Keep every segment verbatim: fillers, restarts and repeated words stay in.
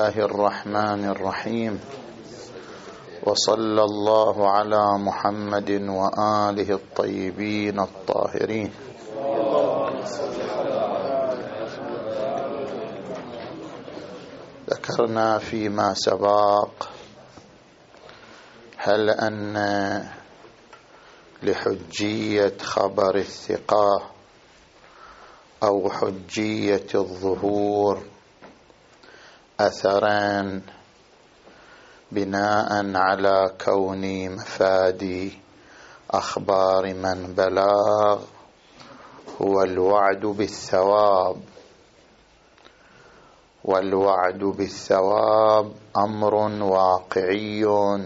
الله الرحمن الرحيم، وصلى الله على محمد وآله الطيبين الطاهرين. ذكرنا فيما سبق هل أن لحجية خبر الثقة أو حجية الظهور أثران بناء على كون مفاد أخبار من بلغ هو الوعد بالثواب، والوعد بالثواب أمر واقعي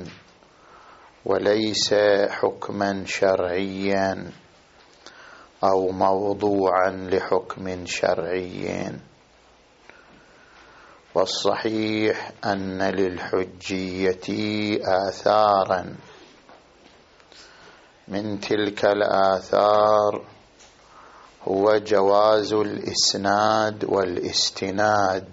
وليس حكما شرعيا أو موضوعا لحكم شرعي. والصحيح أن للحجية آثارا، من تلك الآثار هو جواز الإسناد والاستناد،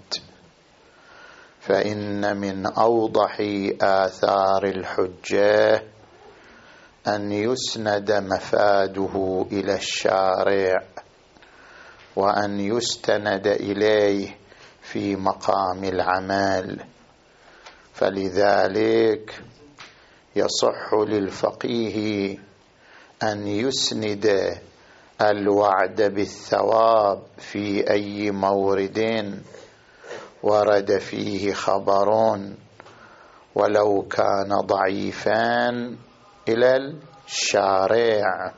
فإن من أوضح آثار الحجة أن يسند مفاده إلى الشارع وأن يستند إليه في مقام العمل، فلذلك يصح للفقيه أن يسند الوعد بالثواب في أي مورد ورد فيه خبر ولو كان ضعيفا إلى الشارع،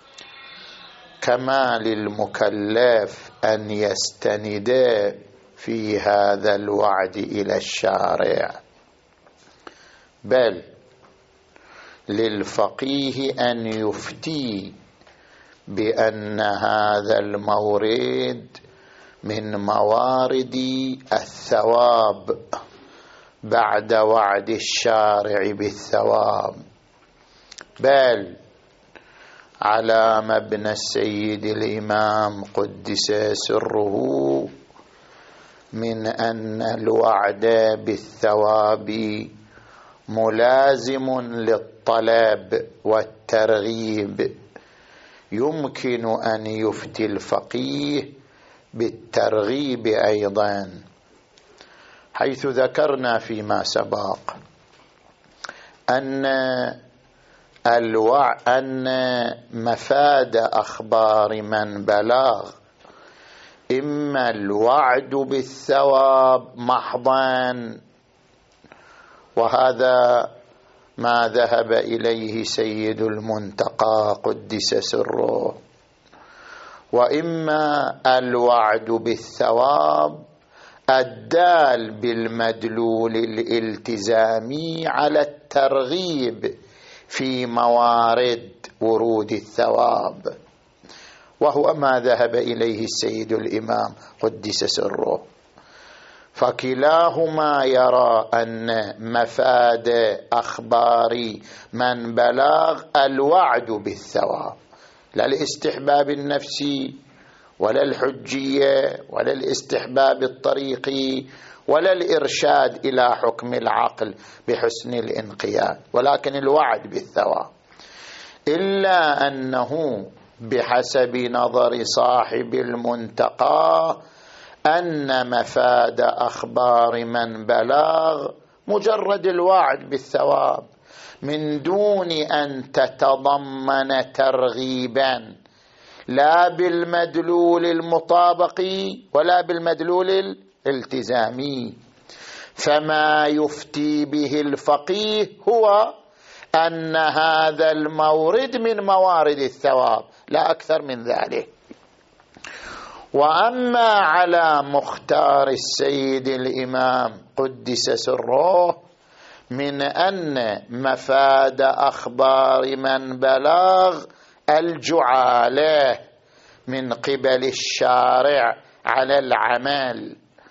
كما للمكلف أن يستند في هذا الوعد إلى الشارع، بل للفقيه أن يفتي بأن هذا المورد من موارد الثواب بعد وعد الشارع بالثواب، بل على مبنى السيد الإمام قدس سره من أن الوعد بالثواب ملازم للطلب والترغيب، يمكن أن يفتي الفقيه بالترغيب أيضا، حيث ذكرنا فيما سبق أن الوع أن مفاد أخبار من بلغ إما الوعد بالثواب محضا، وهذا ما ذهب إليه سيد المنتقى قدس سره، وإما الوعد بالثواب الدال بالمدلول الالتزامي على الترغيب في موارد ورود الثواب، وهو ما ذهب إليه السيد الإمام قدس سره، فكلاهما يرى أن مفاد أخبار من بلغ الوعد بالثواب، لا الاستحباب النفسي ولا الحجية ولا الاستحباب الطريقي ولا الإرشاد إلى حكم العقل بحسن الانقياد، ولكن الوعد بالثواب، إلا أنه بحسب نظر صاحب المنتقى أن مفاد أخبار من بلغ مجرد الوعد بالثواب من دون أن تتضمن ترغيبا لا بالمدلول المطابقي ولا بالمدلول الالتزامي، فما يفتي به الفقيه هو أن هذا المورد من موارد الثواب لا أكثر من ذلك. وأما على مختار السيد الإمام قدس سره من أن مفاد أخبار من بلغ الجعالة من قبل الشارع على العمل،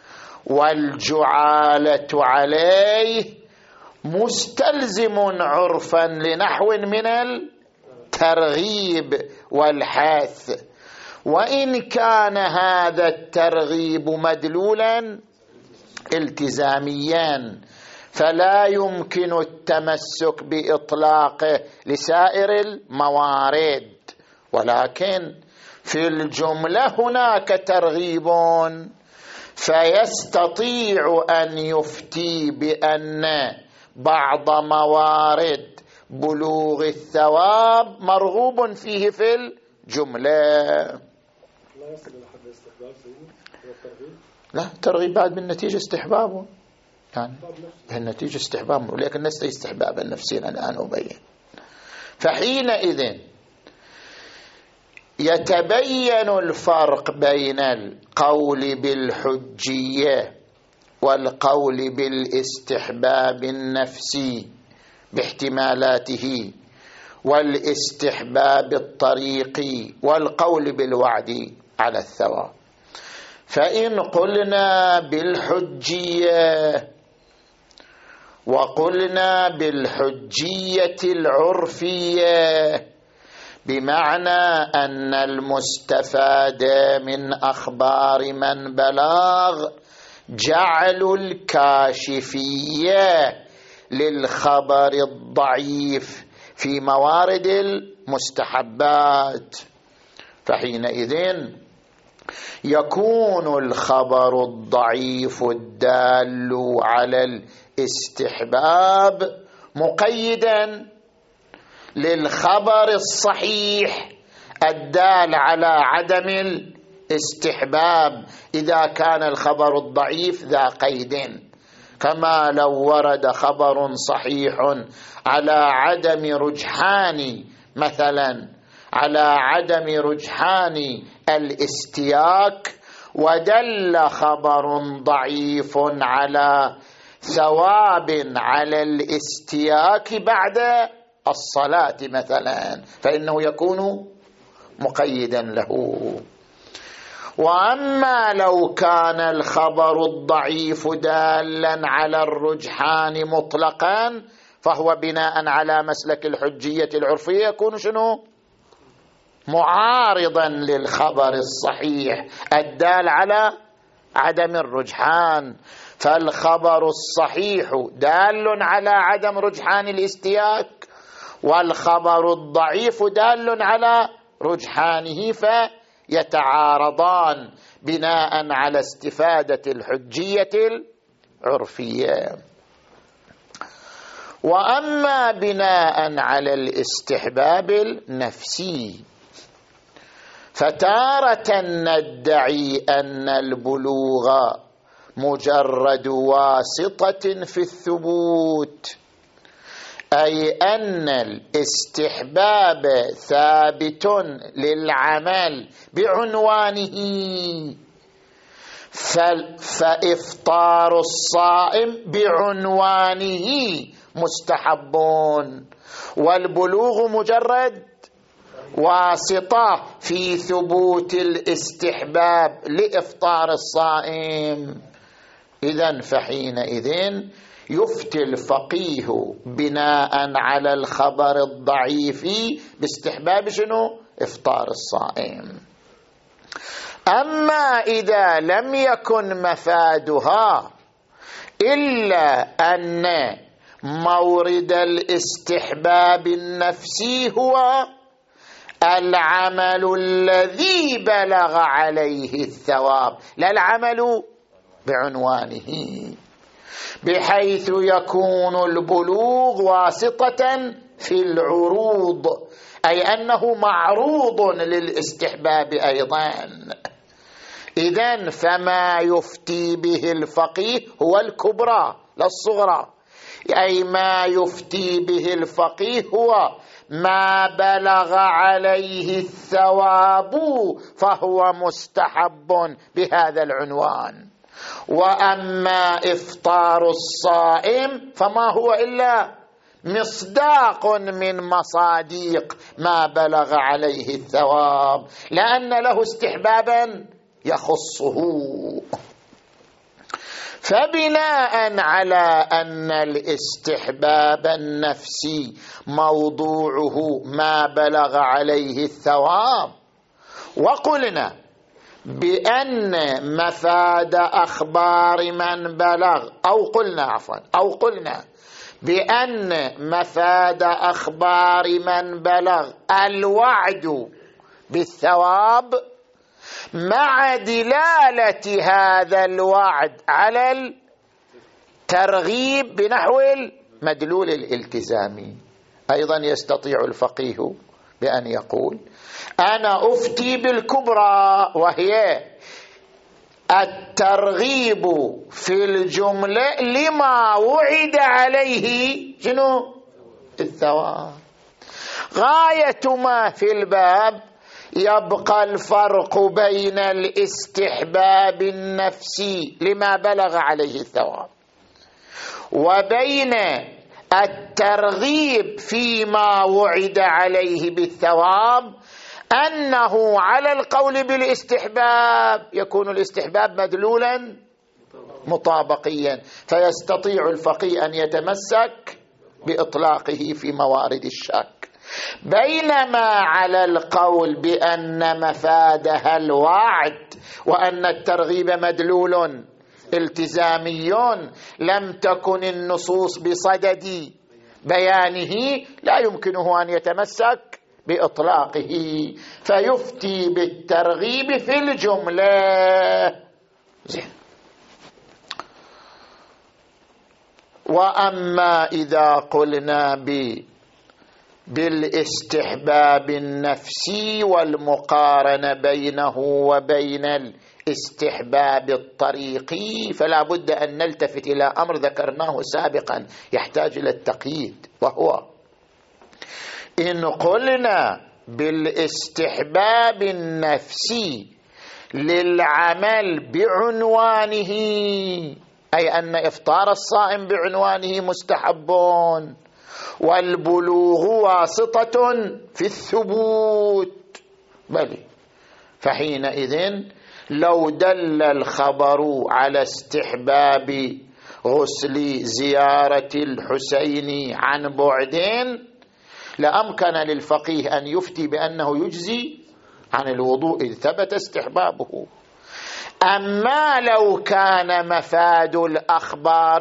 والجعالة عليه مستلزم عرفا لنحو من الترغيب والحث، وإن كان هذا الترغيب مدلولا التزاميا فلا يمكن التمسك بإطلاقه لسائر الموارد، ولكن في الجملة هناك ترغيب، فيستطيع أن يفتي بأن بعض موارد بلوغ الثواب مرغوب فيه في الجملة. لا يصل إلى حد الاستحباب سيدي هو الترغيب؟ لا، ترغيب بعد من نتيجة استحبابه، يعني النتيجة استحباب، ولكن ليس استحبابا نفسيا الآن أبين. فحينئذ يتبين الفرق بين القول بالحجية والقول بالاستحباب النفسي باحتمالاته والاستحباب الطريقي والقول بالوعد على الثواب. فإن قلنا بالحجية وقلنا بالحجية العرفية بمعنى أن المستفاد من أخبار من بلغ جعل الكاشفية للخبر الضعيف في موارد المستحبات، فحينئذ يكون الخبر الضعيف الدال على الاستحباب مقيدا للخبر الصحيح الدال على عدم الاستحباب إذا كان الخبر الضعيف ذا قيد، كما لو ورد خبر صحيح على عدم رجحان، مثلا على عدم رجحان الاستياك، ودل خبر ضعيف على ثواب على الاستياك بعد الصلاة مثلا، فإنه يكون مقيدا له. وأما لو كان الخبر الضعيف دالا على الرجحان مطلقا فهو بناء على مسلك الحجية العرفية يكون شنو؟ معارضا للخبر الصحيح الدال على عدم الرجحان، فالخبر الصحيح دال على عدم رجحان الاستياك والخبر الضعيف دال على رجحانه، فيتعارضان بناء على استفادة الحجية العرفية. وأما بناء على الاستحباب النفسي فتارة ندعي أن البلوغ مجرد واسطة في الثبوت، أي أن الاستحباب ثابت للعمل بعنوانه، فإفطار الصائم بعنوانه مستحبون، والبلوغ مجرد واسطة في ثبوت الاستحباب لإفطار الصائم. إذن فحينئذ يفتي الفقيه بناء على الخبر الضعيف باستحباب شنو؟ إفطار الصائم. أما إذا لم يكن مفادها إلا أن مورد الاستحباب النفسي هو العمل الذي بلغ عليه الثواب لا العمل بعنوانه، بحيث يكون البلوغ واسطة في العروض، أي أنه معروض للاستحباب أيضا. إذن فما يفتي به الفقيه هو الكبرى لا الصغرى، أي ما يفتي به الفقيه هو ما بلغ عليه الثواب فهو مستحب بهذا العنوان. وأما إفطار الصائم فما هو إلا مصداق من مصاديق ما بلغ عليه الثواب، لأن له استحبابا يخصه. فبناء على أن الاستحباب النفسي موضوعه ما بلغ عليه الثواب، وقلنا بأن مفاد أخبار من بلغ أو قلنا عفوا أو قلنا بأن مفاد أخبار من بلغ الوعد بالثواب مع دلالة هذا الوعد على الترغيب بنحو المدلول الالتزامي. أيضا يستطيع الفقيه بأن يقول أنا أفتي بالكبرى وهي الترغيب في الجملة لما وعد عليه شنو الثواب. غاية ما في الباب يبقى الفرق بين الاستحباب النفسي لما بلغ عليه الثواب وبين الترغيب فيما وعد عليه بالثواب، أنه على القول بالاستحباب يكون الاستحباب مدلولا مطابقيا، فيستطيع الفقيه أن يتمسك بإطلاقه في موارد الشك، بينما على القول بأن مفادها الوعد وأن الترغيب مدلول التزامي لم تكن النصوص بصدد بيانه لا يمكنه أن يتمسك بإطلاقه، فيفتي بالترغيب في الجملة. زين. وأما إذا قلنا ب بالاستحباب النفسي والمقارنة بينه وبين الاستحباب الطريقي فلا بد أن نلتفت إلى أمر ذكرناه سابقا يحتاج إلى التقييد، وهو إن قلنا بالاستحباب النفسي للعمل بعنوانه، أي أن إفطار الصائم بعنوانه مستحب والبلوغ واسطة في الثبوت، بل فحينئذ لو دل الخبر على استحباب غسل زيارة الحسين عن بعدين لأمكن للفقيه أن يفتي بأنه يجزي عن الوضوء إذ ثبت استحبابه. أما لو كان مفاد الأخبار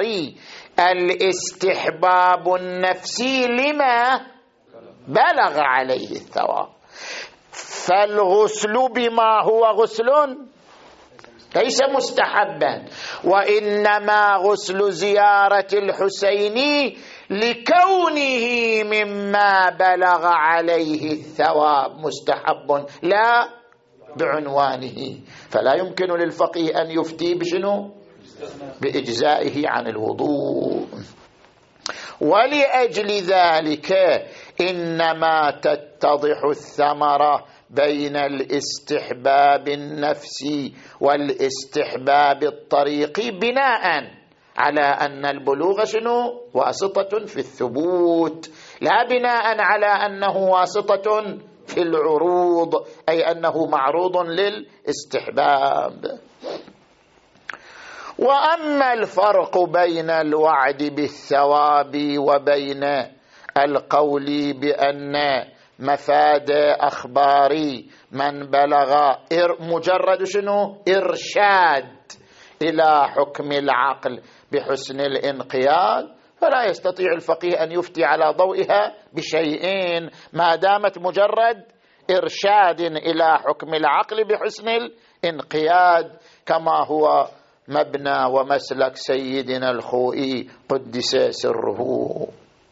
الاستحباب النفسي لما بلغ عليه الثواب، فالغسل بما هو غسل ليس مستحبا، وإنما غسل زيارة الحسين لكونه مما بلغ عليه الثواب مستحب لا بعنوانه، فلا يمكن للفقيه أن يفتي بشنو بإجزائه عن الوضوء. ولأجل ذلك إنما تتضح الثمرة بين الاستحباب النفسي والاستحباب الطريقي بناء على أن البلوغ شنو واسطة في الثبوت، لا بناء على أنه واسطة في العروض، أي أنه معروض للاستحباب. وأما الفرق بين الوعد بالثواب وبين القول بأن مفاد أخبار من بلغ مجرد شنو إرشاد إلى حكم العقل بحسن الانقياد، فلا يستطيع الفقيه أن يفتي على ضوئها بشيئين ما دامت مجرد إرشاد إلى حكم العقل بحسن الانقياد، كما هو مبنى ومسلك سيدنا الخوئي قدس سره.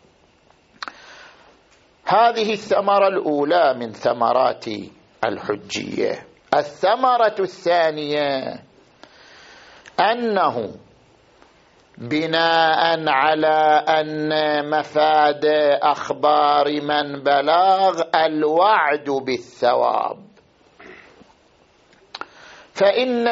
هذه الثمرة الأولى من ثمرات الحجية. الثمرة الثانية أنه بناء على أن مفاد أخبار من بلغ الوعد بالثواب، فإن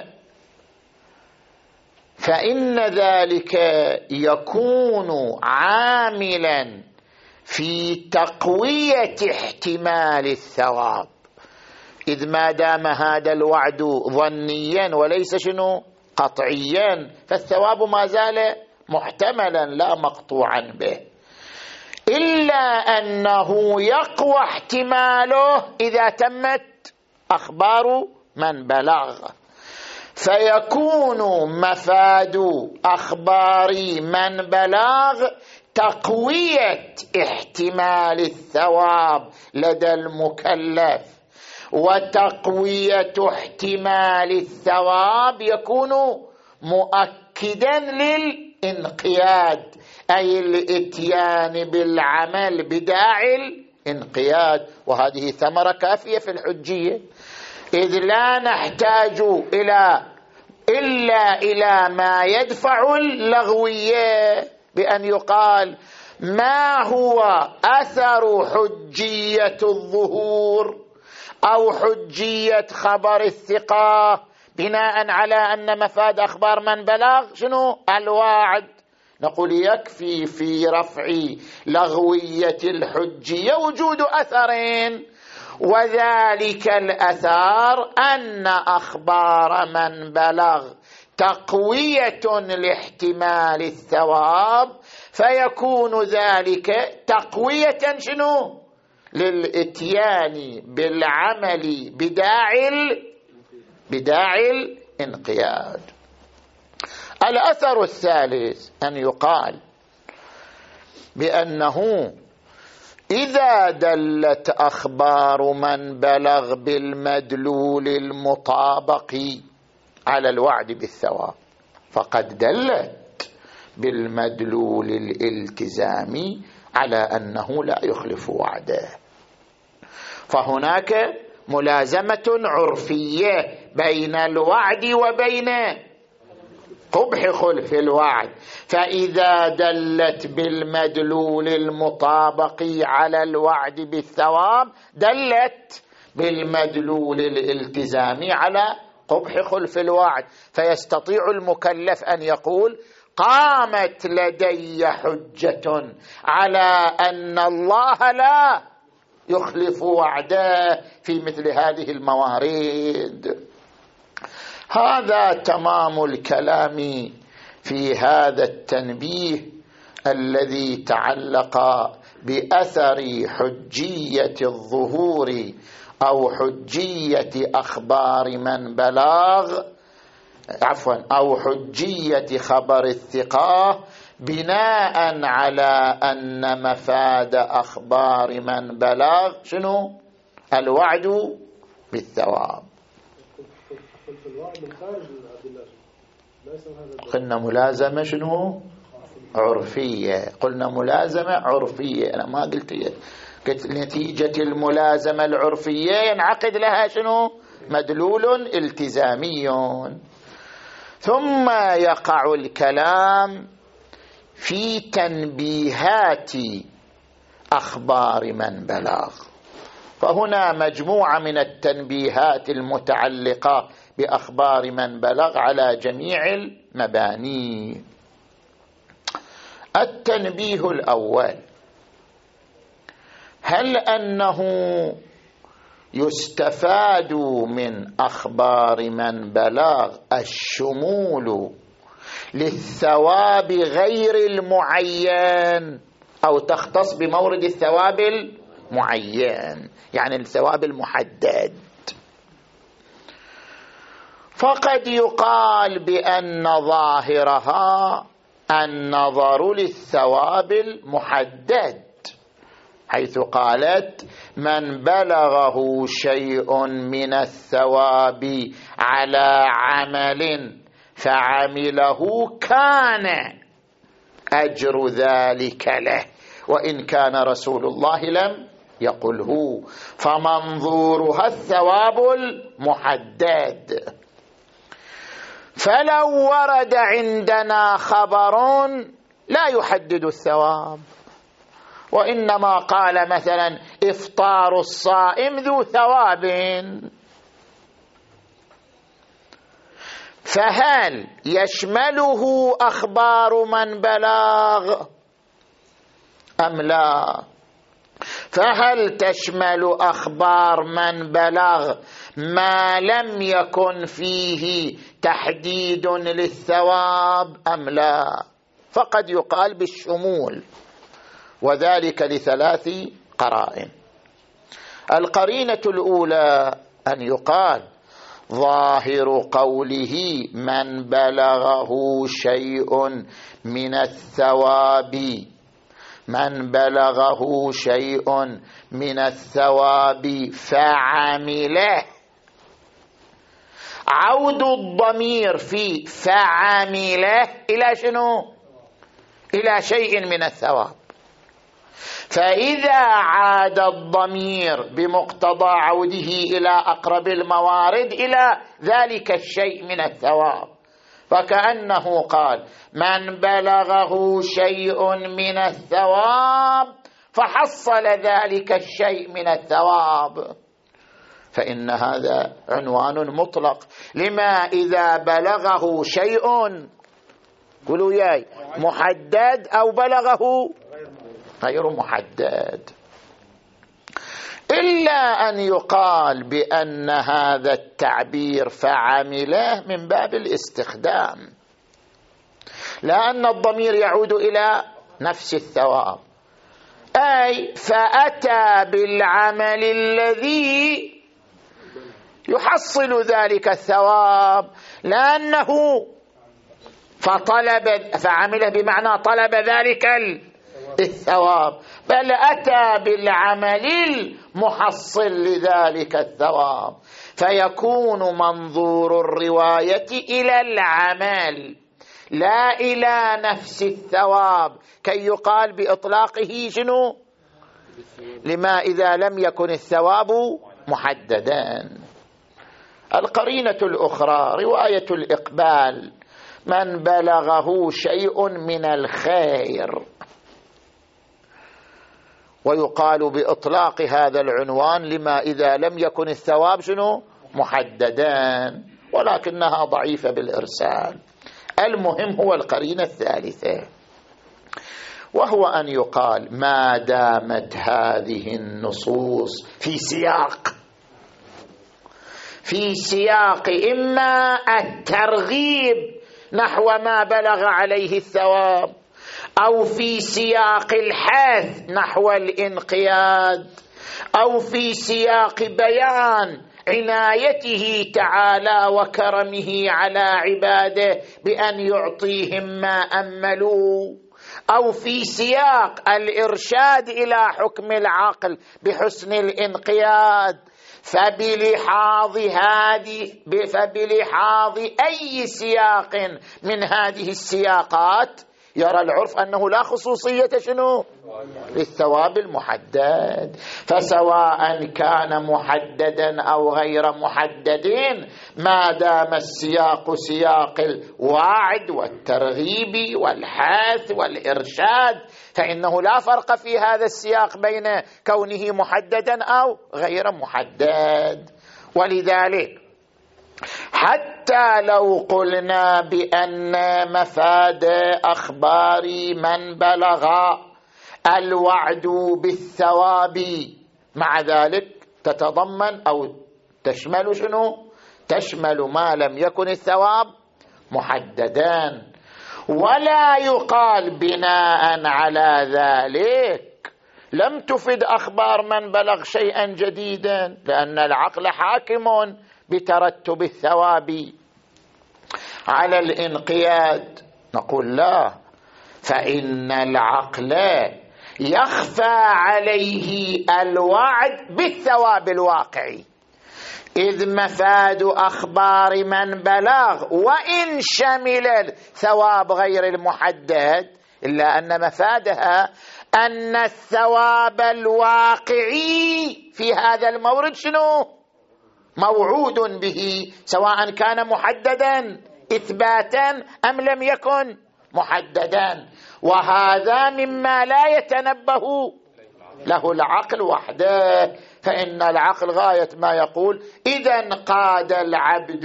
فإن ذلك يكون عاملا في تقوية احتمال الثواب، إذ ما دام هذا الوعد ظنيا وليس شنو قطعيا فالثواب ما زال محتملا لا مقطوعا به، إلا أنه يقوى احتماله إذا تمت أخبار من بلغ، فيكون مفاد أخبار من بلغ تقوية احتمال الثواب لدى المكلف، وتقوية احتمال الثواب يكون مؤكدا للانقياد، أي الاتيان بالعمل بداعي الانقياد. وهذه ثمرة كافية في الحجية، إذ لا نحتاج إلى إلا إلى ما يدفع اللغوية، بأن يقال ما هو أثر حجية الظهور أو حجية خبر الثقة بناء على أن مفاد أخبار من بلغ شنو؟ الوعد. نقول يكفي في رفع لغوية الحجية وجود أثرين، وذلك الأثر أن أخبار من بلغ تقوية لاحتمال الثواب، فيكون ذلك تقوية شنو؟ للإتيان بالعمل بداعي بداعي الانقياد. الأثر الثالث أن يقال بأنه إذا دلت أخبار من بلغ بالمدلول المطابق على الوعد بالثواب، فقد دلت بالمدلول الالتزامي على أنه لا يخلف وعده، فهناك ملازمة عرفية بين الوعد وبين قبح خلف الوعد. فإذا دلت بالمدلول المطابق على الوعد بالثواب دلت بالمدلول الالتزامي على قبح خلف الوعد، فيستطيع المكلف أن يقول قامت لدي حجة على أن الله لا يخلف وعده في مثل هذه الموارد. هذا تمام الكلام في هذا التنبيه الذي تعلق بأثر حجية الظهور أو حجية أخبار من بلغ عفوا أو حجية خبر الثقة بناء على أن مفاد أخبار من بلغ شنو؟ الوعد بالثواب. قلنا ملازمة شنو؟ عرفية. قلنا ملازمة عرفية، أنا ما قلت قلت نتيجة الملازمة العرفية ينعقد لها شنو؟ مدلول التزامي. ثم يقع الكلام في تنبيهات أخبار من بلغ، فهنا مجموعة من التنبيهات المتعلقة بأخبار من بلغ على جميع المباني. التنبيه الأول: هل أنه يستفاد من أخبار من بلغ الشمول للثواب غير المعين، أو تختص بمورد الثواب المعين، يعني الثواب المحدد؟ فقد يقال بأن ظاهرها النظر للثواب المحدد، حيث قالت من بلغه شيء من الثواب على عمل فعمله كان أجر ذلك له وإن كان رسول الله لم يقله، فمنظورها الثواب المحدد. فلو ورد عندنا خبر لا يحدد الثواب، وإنما قال مثلا إفطار الصائم ذو ثواب، فهل يشمله أخبار من بلغ أم لا؟ فهل تشمل أخبار من بلغ ما لم يكن فيه تحديد للثواب أم لا؟ فقد يقال بالشمول، وذلك لثلاث قرائن. القرينة الأولى أن يقال ظاهر قوله من بلغه شيء من الثواب من بلغه شيء من الثواب فعمله، عود الضمير في فعمله إلى شنو؟ إلى شيء من الثواب. فإذا عاد الضمير بمقتضى عوده إلى أقرب الموارد إلى ذلك الشيء من الثواب، فكأنه قال من بلغه شيء من الثواب فحصل ذلك الشيء من الثواب، فإن هذا عنوان مطلق. لما إذا بلغه شيء قولوا ياي محدد أو بلغه غير محدد، إلا أن يقال بأن هذا التعبير فعمله من باب الاستخدام، لأن الضمير يعود إلى نفس الثواب، أي فأتى بالعمل الذي يحصل ذلك الثواب، لأنه فطلب فعمله بمعنى طلب ذلك الثواب، بل أتى بالعمل المحصل لذلك الثواب، فيكون منظور الرواية إلى العمل لا إلى نفس الثواب، كي يقال بإطلاقه شنو؟ لما إذا لم يكن الثواب محددا. القرينة الأخرى رواية الإقبال من بلغه شيء من الخير، ويقال بإطلاق هذا العنوان لما إذا لم يكن الثواب شنو؟ محددا، ولكنها ضعيفة بالإرسال. المهم هو القرينة الثالثة، وهو أن يقال ما دامت هذه النصوص في سياق في سياق إما الترغيب نحو ما بلغ عليه الثواب، أو في سياق الحث نحو الانقياد، أو في سياق بيان عنايته تعالى وكرمه على عباده بأن يعطيهم ما أملوا، أو في سياق الإرشاد إلى حكم العقل بحسن الانقياد، فبلحاظ هذه فبلحاظ أي سياق من هذه السياقات يرى العرف أنه لا خصوصية شنو؟ للثواب المحدد، فسواء كان محددا أو غير محدد ما دام السياق سياق الوعد والترغيب والحث والإرشاد فإنه لا فرق في هذا السياق بين كونه محددا أو غير محدد. ولذلك حتى لو قلنا بأن مفاد أخبار من بلغ الوعد بالثواب، مع ذلك تتضمن أو تشمل شنو؟ تشمل ما لم يكن الثواب محددا، ولا يقال بناء على ذلك لم تفد أخبار من بلغ شيئا جديدا، لأن العقل حاكم بترتب الثواب على الانقياد. نقول لا، فإن العقل يخفى عليه الوعد بالثواب الواقعي، إذ مفاد أخبار من بلغ وإن شمل الثواب غير المحدد إلا أن مفادها أن الثواب الواقعي في هذا المورد شنو؟ موعود به، سواء كان محددا إثباتا أم لم يكن محددا، وهذا مما لا يتنبه له العقل وحده، فإن العقل غاية ما يقول إذا انقاد العبد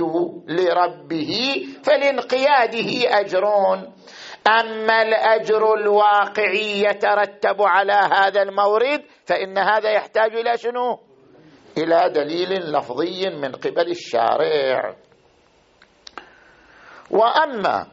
لربه فلانقياده أجرون، أما الأجر الواقعي يترتب على هذا المورد فإن هذا يحتاج إلى شنو؟ إلى دليل لفظي من قبل الشارع. وأما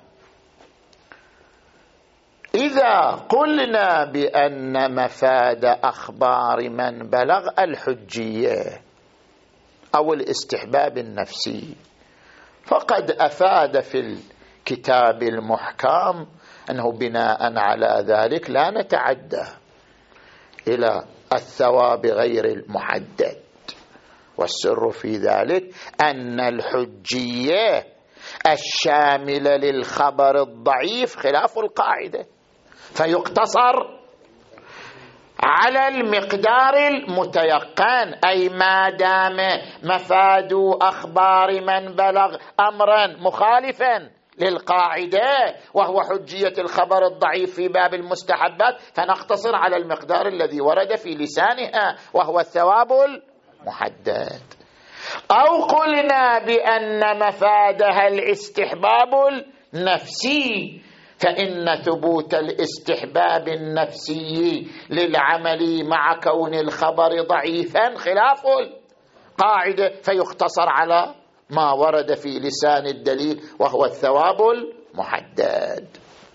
إذا قلنا بأن مفاد أخبار من بلغ الحجية، أو الاستحباب النفسي، فقد أفاد في الكتاب المحكم أنه بناء على ذلك لا نتعدى إلى الثواب غير المحدد. والسر في ذلك أن الحجية الشاملة للخبر الضعيف خلاف القاعدة، فيقتصر على المقدار المتيقن، أي ما دام مفاد أخبار من بلغ أمرا مخالفا للقاعدة وهو حجية الخبر الضعيف في باب المستحبات، فنقتصر على المقدار الذي ورد في لسانها وهو الثواب المحدد. أو قلنا بأن مفادها الاستحباب النفسي، فإن ثبوت الاستحباب النفسي للعمل مع كون الخبر ضعيفا خلاف القاعدة، فيقتصر على ما ورد في لسان الدليل وهو الثواب المحدد.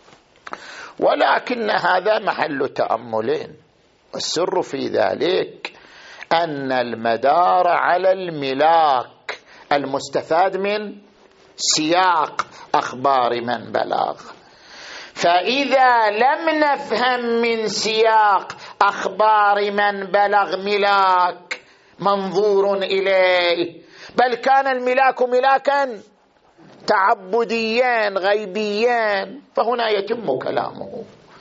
ولكن هذا محل تأمل، والسر في ذلك أن المدار على الملاك المستفاد من سياق أخبار من بلغ، فإذا لم نفهم من سياق أخبار من بلغ ملاك منظور إليه، بل كان الملاك ملاكا تعبديا غيبيا، فهنا يتم كلامه.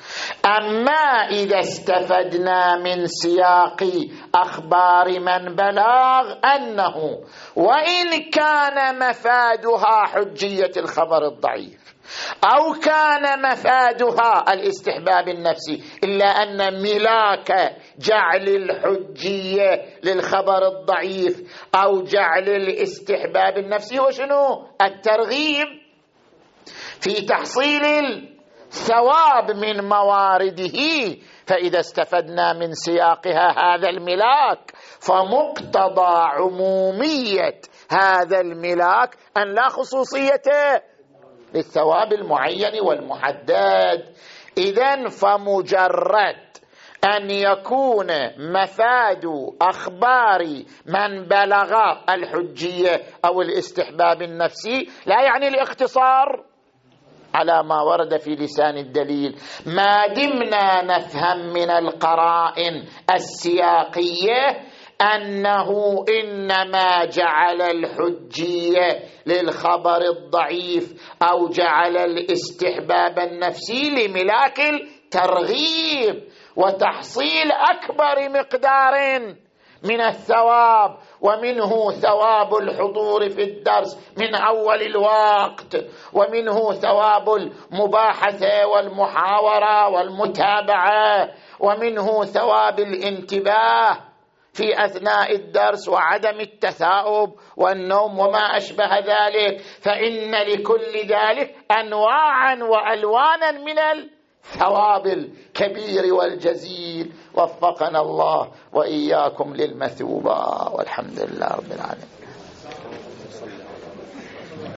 أما إذا استفدنا من سياق أخبار من بلغ أنه وإن كان مفادها حجية الخبر الضعيف أو كان مفادها الاستحباب النفسي، إلا أن ملاك جعل الحجية للخبر الضعيف أو جعل الاستحباب النفسي وشنو؟ الترغيب في تحصيل الثواب من موارده. فإذا استفدنا من سياقها هذا الملاك فمقتضى عمومية هذا الملاك أن لا خصوصية للثواب المعين والمحدد. إذن فمجرد أن يكون مفاد أخبار من بلغ الحجية أو الاستحباب النفسي لا يعني الاختصار على ما ورد في لسان الدليل، ما دمنا نفهم من القرائن السياقية أنه إنما جعل الحجية للخبر الضعيف أو جعل الاستحباب النفسي لملاك الترغيب وتحصيل أكبر مقدار من الثواب، ومنه ثواب الحضور في الدرس من أول الوقت، ومنه ثواب المباحثة والمحاورة والمتابعة، ومنه ثواب الانتباه في أثناء الدرس وعدم التثاؤب والنوم وما أشبه ذلك. فإن لكل ذلك أنواعا وألوانا من الثواب الكبير والجزيل. وفقنا الله وإياكم للمثوبة، والحمد لله رب العالمين.